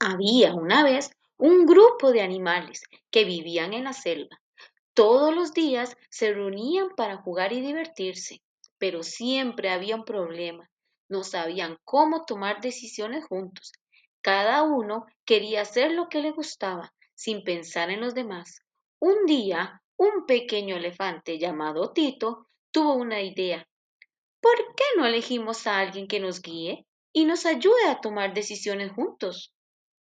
Había una vez un grupo de animales que vivían en la selva. Todos los días se reunían para jugar y divertirse, pero siempre había un problema. No sabían cómo tomar decisiones juntos. Cada uno quería hacer lo que le gustaba, sin pensar en los demás. Un día, un pequeño elefante llamado Tito tuvo una idea. ¿Por qué no elegimos a alguien que nos guíe y nos ayude a tomar decisiones juntos?